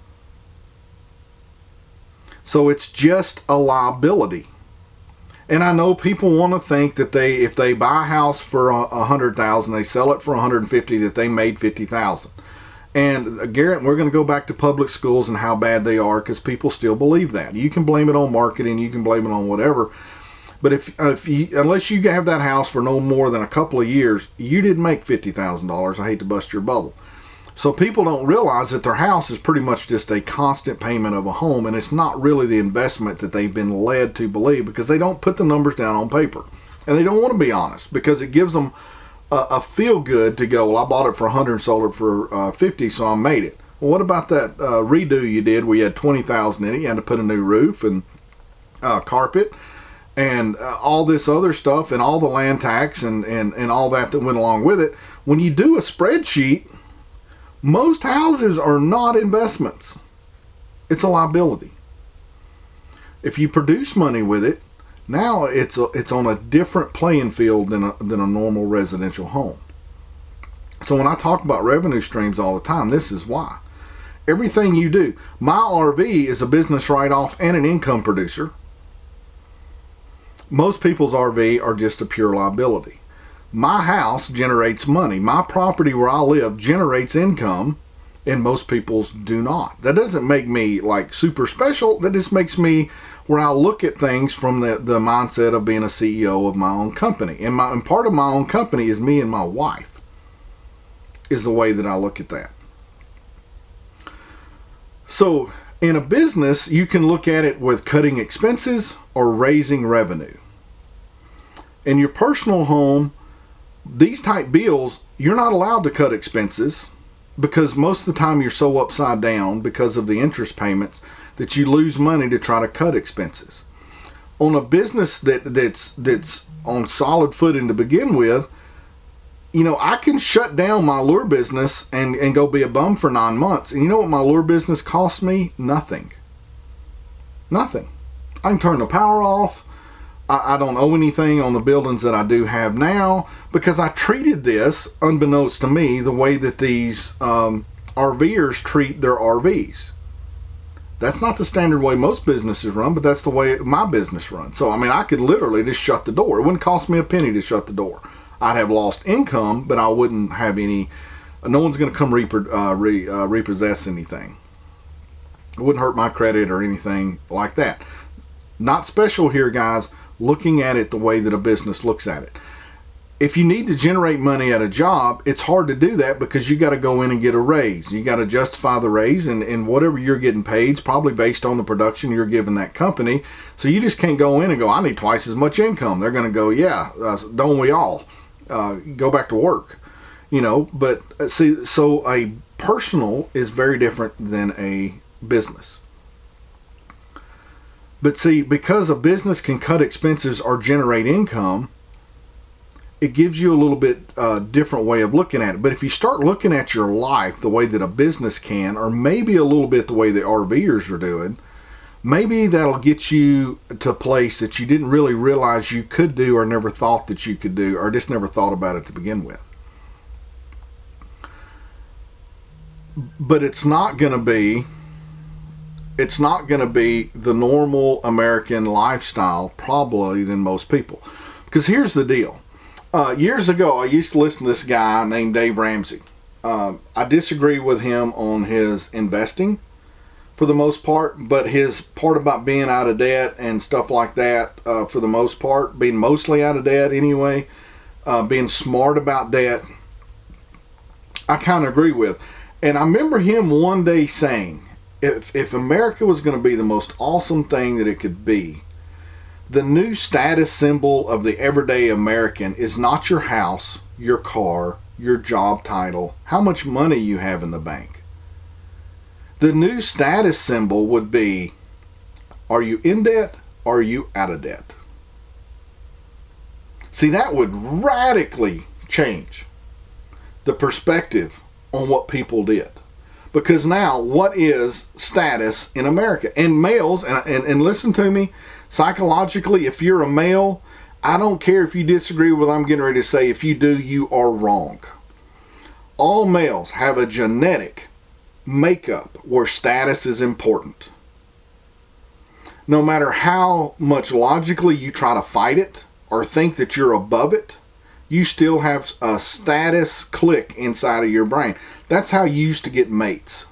So it's just a liability. And I know people want to think that they, if they buy a house for a hundred thousand, they sell it for a hundred and fifty, that they made fifty thousand. And Garrett, we're going to go back to public schools and how bad they are because people still believe that. You can blame it on marketing, you can blame it on whatever. But if, if you, unless you have that house for no more than a couple of years, you didn't make fifty thousand dollars. I hate to bust your bubble. So people don't realize that their house is pretty much just a constant payment of a home, and it's not really the investment that they've been led to believe because they don't put the numbers down on paper. And they don't want to be honest because it gives them a, a feel good to go, well, I bought it for one hundred and sold it for uh, fifty, so I made it. Well, what about that uh, redo you did where you had twenty thousand in it? You had to put a new roof and uh, carpet and uh, all this other stuff and all the land tax and, and, and all that that went along with it. When you do a spreadsheet, most houses are not investments. It's a liability. If you produce money with it, now it's a, it's on a different playing field than a, than a normal residential home. So when I talk about revenue streams all the time, this is why. Everything you do, my R V is a business write-off and an income producer. Most people's R V are just a pure liability. My house generates money. My property where I live generates income, and most people's do not. That doesn't make me like super special. That just makes me where I look at things from the, the mindset of being a C E O of my own company. And, my, and part of my own company is me and my wife, is the way that I look at that. So in a business, you can look at it with cutting expenses or raising revenue. In your personal home, these type bills, you're not allowed to cut expenses because most of the time you're so upside down because of the interest payments that you lose money to try to cut expenses. On a business that that's that's on solid footing to begin with, you know, I can shut down my lure business and, and go be a bum for nine months. And you know what my lure business cost me? Nothing. Nothing. I can turn the power off. I, I don't owe anything on the buildings that I do have now because I treated this, unbeknownst to me, the way that these um, RVers treat their R Vs. That's not the standard way most businesses run, but that's the way my business runs. So, I mean, I could literally just shut the door. It wouldn't cost me a penny to shut the door. I'd have lost income, but I wouldn't have any, no one's going to come repro, uh, re, uh, repossess anything. It wouldn't hurt my credit or anything like that. Not special here, guys, looking at it the way that a business looks at it. If you need to generate money at a job, it's hard to do that because you got to go in and get a raise. You got to justify the raise, and, and whatever you're getting paid is probably based on the production you're giving that company. So you just can't go in and go, I need twice as much income. They're going to go, yeah, uh, don't we all? Uh, go back to work, you know. But uh, see, so a personal is very different than a business. But see, because a business can cut expenses or generate income, it gives you a little bit uh, different way of looking at it. But if you start looking at your life the way that a business can, or maybe a little bit the way the RVers are doing, maybe that'll get you to a place that you didn't really realize you could do or never thought that you could do or just never thought about it to begin with. But it's not going to be it's not going to be the normal American lifestyle probably than most people. Because here's the deal. Uh, years ago, I used to listen to this guy named Dave Ramsey. Uh, I disagree with him on his investing for the most part, but his part about being out of debt and stuff like that, uh, for the most part, being mostly out of debt anyway, uh, being smart about debt, I kind of agree with. And I remember him one day saying, if, if America was going to be the most awesome thing that it could be, the new status symbol of the everyday American is not your house, your car, your job title, how much money you have in the bank. The new status symbol would be, are you in debt or are you out of debt? See, that would radically change the perspective on what people did. Because now, what is status in America? And males, and, and, and listen to me, psychologically, if you're a male, I don't care if you disagree with what I'm getting ready to say. If you do, you are wrong. All males have a genetic makeup where status is important. No matter how much logically you try to fight it or think that you're above it, you still have a status click inside of your brain. That's how you used to get mates.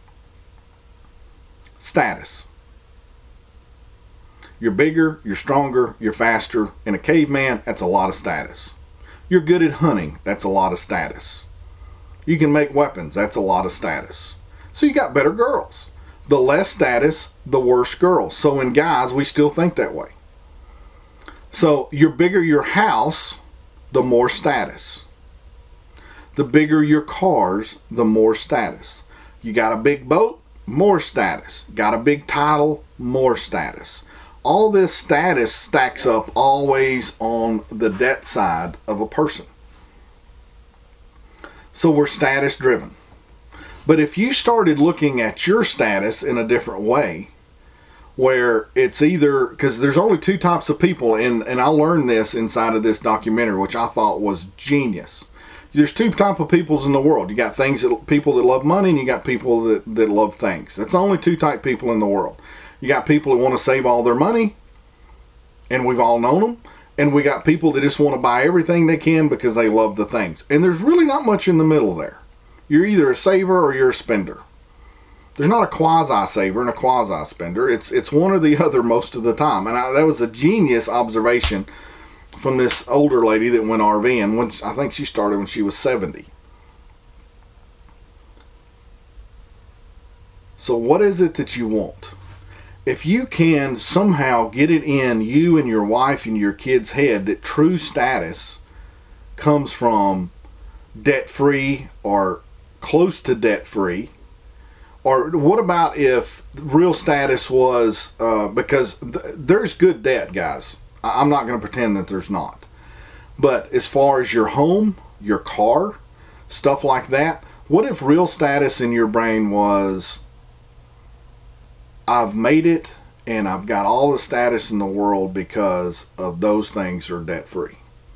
Status. You're bigger, you're stronger, you're faster. In a caveman, that's a lot of status. You're good at hunting, that's a lot of status. You can make weapons, that's a lot of status. So you got better girls. The less status, the worse girls. So in guys, we still think that way. So, your bigger your house, the more status. The bigger your cars, the more status. You got a big boat, more status. Got a big title, more status. All this status stacks up always on the debt side of a person. So we're status driven. But if you started looking at your status in a different way, where it's either, because there's only two types of people, and, and I learned this inside of this documentary, which I thought was genius. There's two type of peoples in the world. You got things that people that love money, and you got people that, that love things. That's only two type of people in the world. You got people that want to save all their money, and we've all known them. And we got people that just want to buy everything they can because they love the things. And there's really not much in the middle there. You're either a saver or you're a spender. There's not a quasi-saver and a quasi-spender. It's it's one or the other most of the time. And I, that was a genius observation from this older lady that went RVing. When, I think she started when she was seventy. So what is it that you want? If you can somehow get it in you and your wife and your kids' head that true status comes from debt-free or close to debt-free, or what about if real status was, uh, because th- there's good debt, guys. I- I'm not going to pretend that there's not. But as far as your home, your car, stuff like that, what if real status in your brain was, I've made it and I've got all the status in the world because of those things are debt free?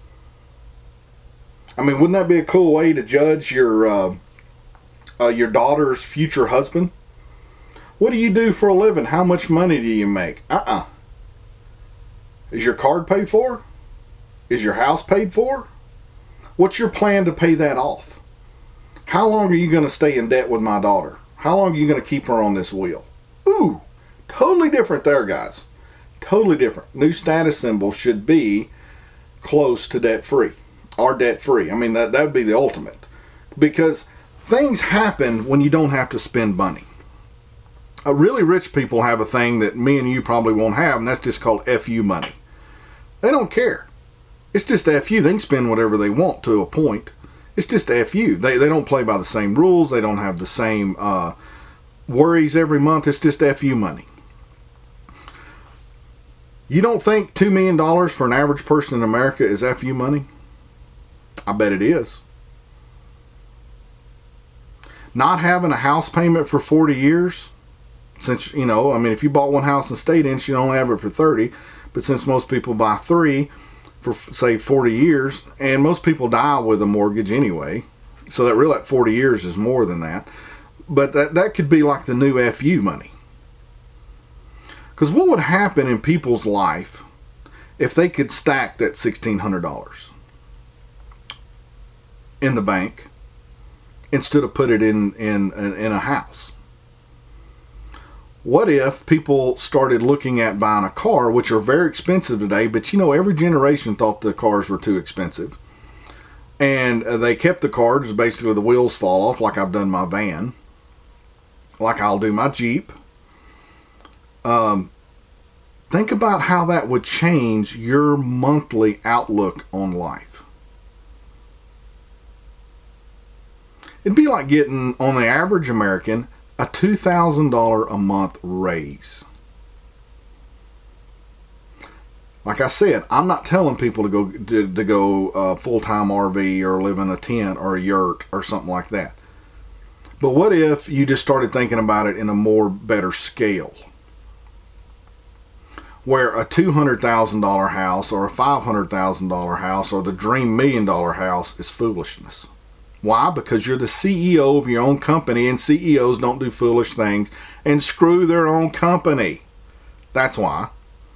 I mean, wouldn't that be a cool way to judge your uh, uh, your daughter's future husband? What do you do for a living? How much money do you make? Uh-uh. Is your card paid for? Is your house paid for? What's your plan to pay that off? How long are you going to stay in debt with my daughter? How long are you going to keep her on this wheel? Ooh, totally different there, guys. Totally different. New status symbol should be close to debt-free or debt-free. I mean, that, that would be the ultimate. Because things happen when you don't have to spend money. Uh, really rich people have a thing that me and you probably won't have, and that's just called F U money. They don't care. It's just F U. They can spend whatever they want to a point. It's just F U. They, they don't play by the same rules. They don't have the same Uh, worries every month. It's just F U money. You don't think two million dollars for an average person in America is F U money? I bet it is. Not having a house payment for forty years, since, you know, I mean, if you bought one house and stayed in, you only have it for thirty, but since most people buy three for, say, forty years, and most people die with a mortgage anyway, so that really at forty years is more than that. But that, that could be like the new F U money. Because what would happen in people's life if they could stack that sixteen hundred dollars in the bank instead of put it in, in, in a house? What if people started looking at buying a car, which are very expensive today, but you know, every generation thought the cars were too expensive. And they kept the cars, basically the wheels fall off, like I've done my van. Like I'll do my Jeep. Um, think about how that would change your monthly outlook on life. It'd be like getting, on the average American, a two thousand dollars a month raise. Like I said, I'm not telling people to go to, to go uh, full-time R V or live in a tent or a yurt or something like that. But what if you just started thinking about it in a more better scale? Where a two hundred thousand dollars house or a five hundred thousand dollars house or the dream million dollar house is foolishness. Why? Because you're the C E O of your own company, and C E Os don't do foolish things and screw their own company. That's why.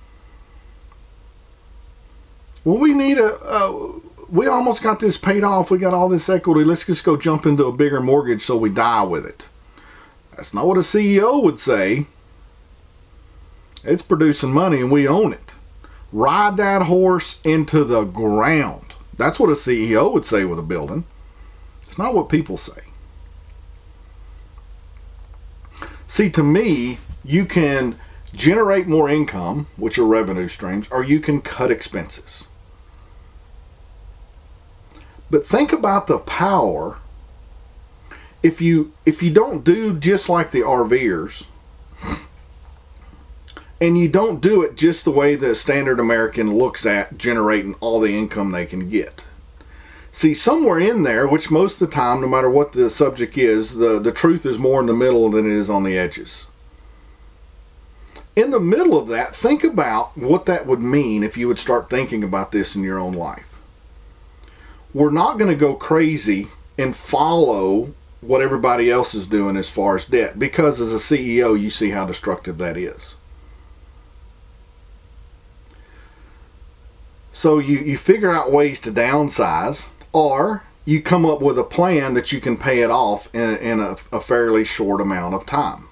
Well, we need a... a we almost got this paid off. We got all this equity. Let's just go jump into a bigger mortgage so we die with it. That's not what a C E O would say. It's producing money and we own it. Ride that horse into the ground. That's what a C E O would say with a building. It's not what people say. See, to me, you can generate more income, which are revenue streams, or you can cut expenses. But think about the power if you if you don't do just like the RVers, and you don't do it just the way the standard American looks at generating all the income they can get. See, somewhere in there, which most of the time, no matter what the subject is, the, the truth is more in the middle than it is on the edges. In the middle of that, think about what that would mean if you would start thinking about this in your own life. We're not going to go crazy and follow what everybody else is doing as far as debt, because as a C E O, you see how destructive that is. So you, you figure out ways to downsize, or you come up with a plan that you can pay it off in, in a, a fairly short amount of time.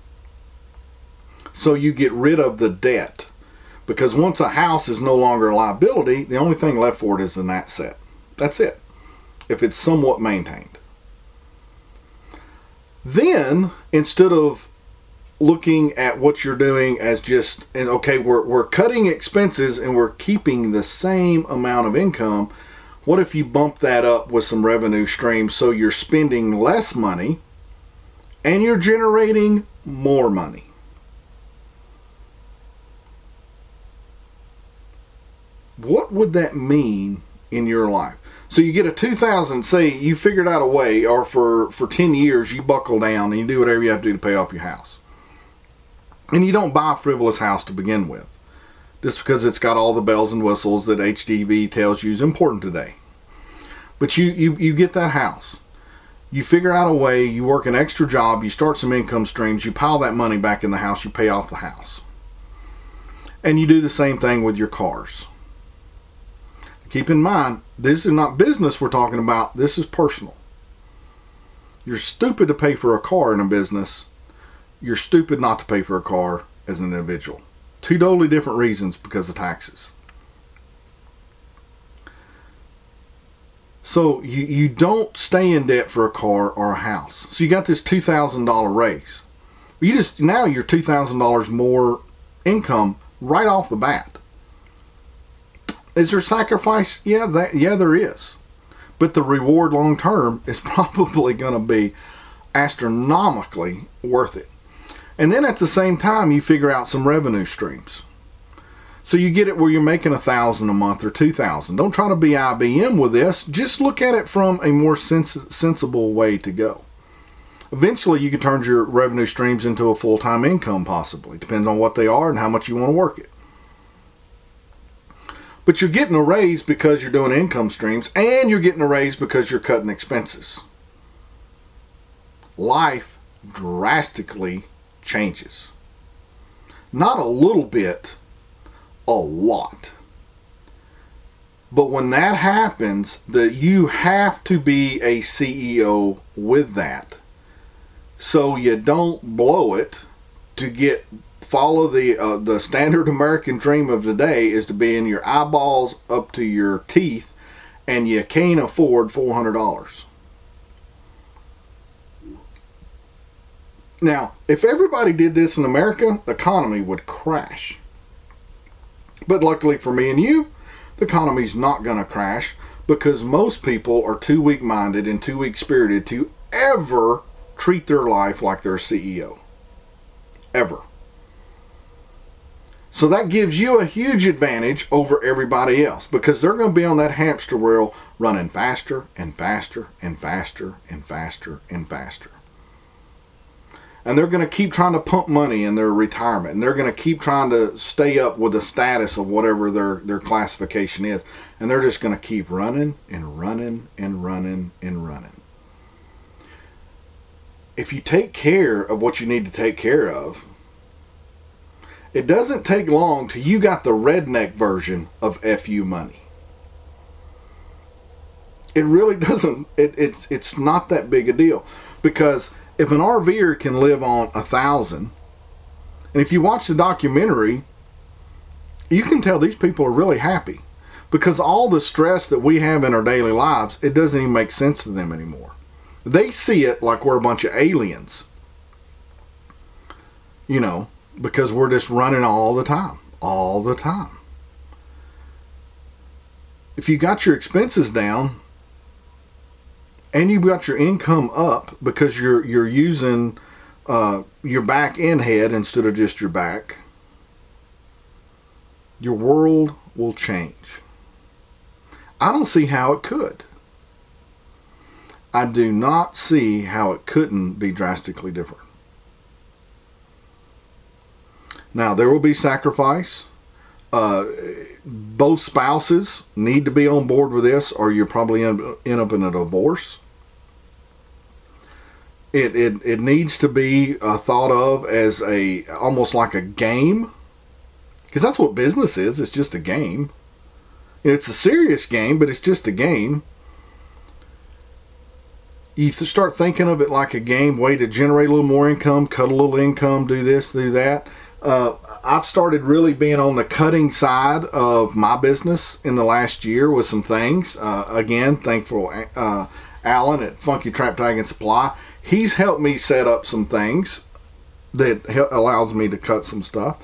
So you get rid of the debt, because once a house is no longer a liability, the only thing left for it is an asset. That's it, if it's somewhat maintained. Then, instead of looking at what you're doing as just, and okay, we're, we're cutting expenses and we're keeping the same amount of income, what if you bump that up with some revenue streams so you're spending less money and you're generating more money? What would that mean in your life? So you get a two thousand, say you figured out a way, or for, for ten years you buckle down and you do whatever you have to do to pay off your house. And you don't buy a frivolous house to begin with, just because it's got all the bells and whistles that H D B tells you is important today. But you, you, you get that house. You figure out a way, you work an extra job, you start some income streams, you pile that money back in the house, you pay off the house. And you do the same thing with your cars. Keep in mind, this is not business we're talking about, this is personal. You're stupid to pay for a car in a business. You're stupid not to pay for a car as an individual. Two totally different reasons because of taxes. So you, you don't stay in debt for a car or a house. So you got this two thousand dollars raise. You just, now you're two thousand dollars more income right off the bat. Is there sacrifice? Yeah, that, yeah, there is. But the reward long term is probably going to be astronomically worth it. And then at the same time, you figure out some revenue streams. So you get it where you're making a thousand a month or two thousand. Don't try to be I B M with this. Just look at it from a more sens- sensible way to go. Eventually, you can turn your revenue streams into a full-time income, possibly. Depends on what they are and how much you want to work it. But you're getting a raise because you're doing income streams, and you're getting a raise because you're cutting expenses. Life drastically changes. Not a little bit, a lot. But when that happens, that you have to be a C E O with that, so you don't blow it to get follow the uh, the standard American dream of today is to be in your eyeballs up to your teeth, and you can't afford four hundred dollars. Now, if everybody did this in America, the economy would crash. But luckily for me and you, the economy's not going to crash, because most people are too weak-minded and too weak-spirited to ever treat their life like they're a C E O. Ever. So that gives you a huge advantage over everybody else, because they're going to be on that hamster wheel running faster and faster and faster and faster and faster. And they're going to keep trying to pump money in their retirement. And they're going to keep trying to stay up with the status of whatever their, their classification is. And they're just going to keep running and running and running and running. If you take care of what you need to take care of, it doesn't take long till you got the redneck version of F U money. It really doesn't. It, it's it's not that big a deal, because if an RVer can live on a thousand, and if you watch the documentary, you can tell these people are really happy, because all the stress that we have in our daily lives, it doesn't even make sense to them anymore. They see it like we're a bunch of aliens. You know, because we're just running all the time, all the time. If you got your expenses down and you've got your income up because you're you're using uh, your back and head instead of just your back, your world will change. I don't see how it could. I do not see how it couldn't be drastically different. Now, there will be sacrifice. Uh, both spouses need to be on board with this, or you're probably end, end up in a divorce. It, it it needs to be uh, thought of as a almost like a game, because that's what business is. It's just a game. It's a serious game, but it's just a game. You th- start thinking of it like a game, way to generate a little more income, cut a little income, do this, do that. Uh, I've started really being on the cutting side of my business in the last year with some things. Uh, again, thankful uh, Alan at Funky Trap Tag and Supply. He's helped me set up some things that he- allows me to cut some stuff.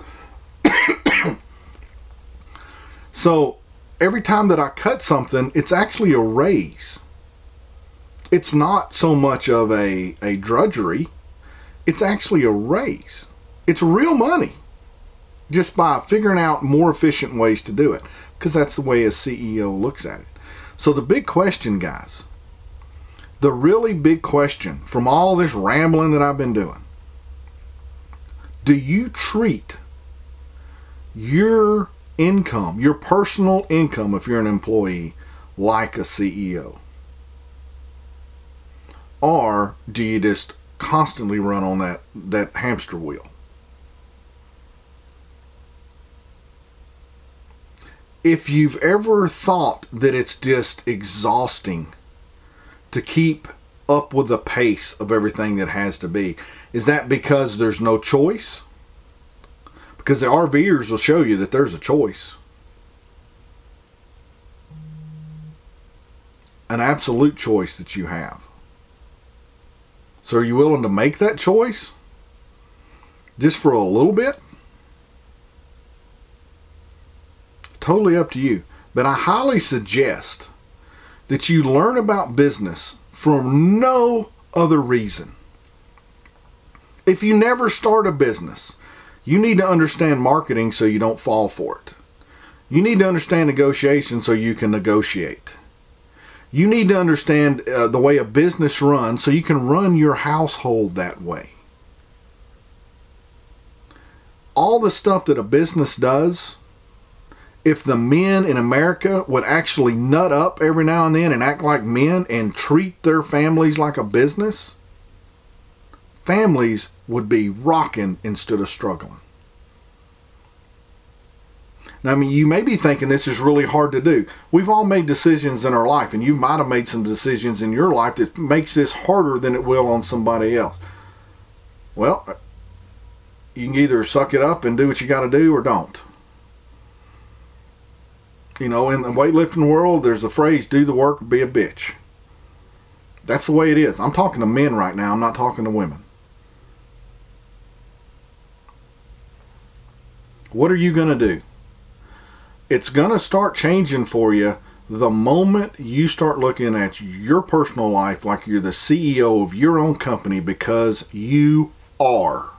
So every time that I cut something, it's actually a raise. It's not so much of a, a drudgery. It's actually a raise. It's real money, just by figuring out more efficient ways to do it, because that's the way a C E O looks at it. So the big question, guys, the really big question from all this rambling that I've been doing, do you treat your income, your personal income, if you're an employee, like a C E O? Or do you just constantly run on that, that hamster wheel? If you've ever thought that it's just exhausting to keep up with the pace of everything that has to be, is that because there's no choice? Because the RVers will show you that there's a choice. An absolute choice that you have. So are you willing to make that choice? Just for a little bit? Totally up to you. But I highly suggest that you learn about business for no other reason. If you never start a business, you need to understand marketing so you don't fall for it. You need to understand negotiation so you can negotiate. You need to understand uh, the way a business runs so you can run your household that way. All the stuff that a business does, if the men in America would actually nut up every now and then and act like men and treat their families like a business, families would be rocking instead of struggling. Now, I mean, you may be thinking this is really hard to do. We've all made decisions in our life, and you might have made some decisions in your life that makes this harder than it will on somebody else. Well, you can either suck it up and do what you got to do or don't. You know, in the weightlifting world, there's a phrase, do the work or be a bitch. That's the way it is. I'm talking to men right now. I'm not talking to women. What are you going to do? It's going to start changing for you the moment you start looking at your personal life like you're the C E O of your own company, because you are.